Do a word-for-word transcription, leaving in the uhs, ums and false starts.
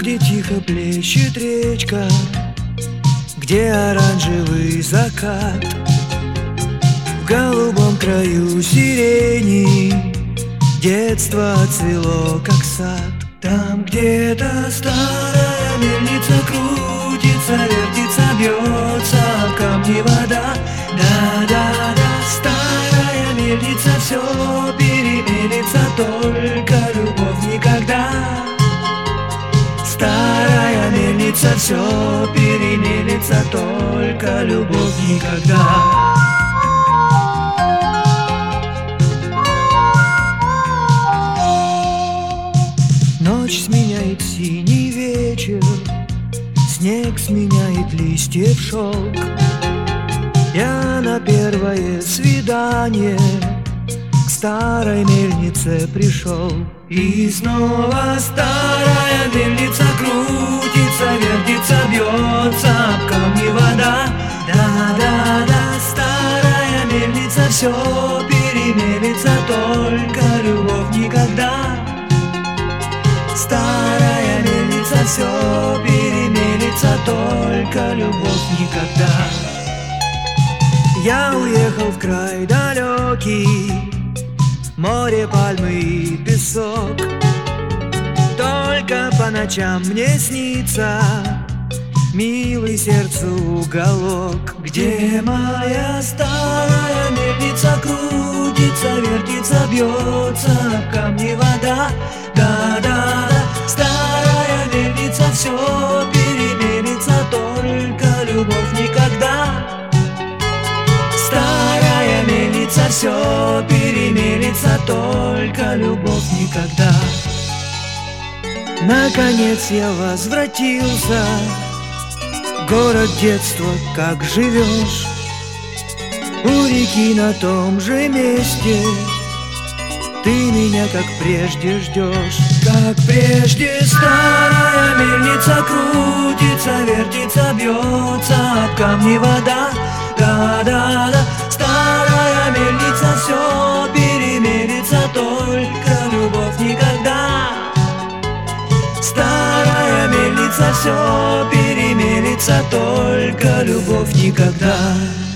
где тихо плещет речка, где оранжевый закат, в голубом краю сирени детство цвело, как сад. Там где-то старая мельница крутится, вертится, бьется об камни вода. Да-да-да, старая мельница все перемелится, только любовь никогда. Старая мельница все перемелится, только любовь никогда. Ночь сменяет синий вечер, снег сменяет листья в шелк. Я на первое свидание к старой мельнице пришел. И снова старая мельница крутится, вертится, бьется об камни вода. Да-да-да, старая мельница все перемелится, только любовь никогда. Старая мельница все перемелится, только любовь никогда. Я уехал в край далекий, море, пальмы и песок. Только по ночам мне снится милый сердцу уголок, где моя старая мельница крутится, вертится, бьется об камни вода. Да-да-да, старая мельница все перемелится, только любовь никогда. Старая мельница все перемелится, только любовь никогда. Наконец я возвратился, город детства, как живешь, у реки на том же месте. Ты меня как прежде ждешь, как прежде. Старая мельница крутится, вертится, бьется об камни вода. Да-да-да, старая мельница все перемелится, только любовь никогда. Старая мельница все перемелится, только любовь никогда.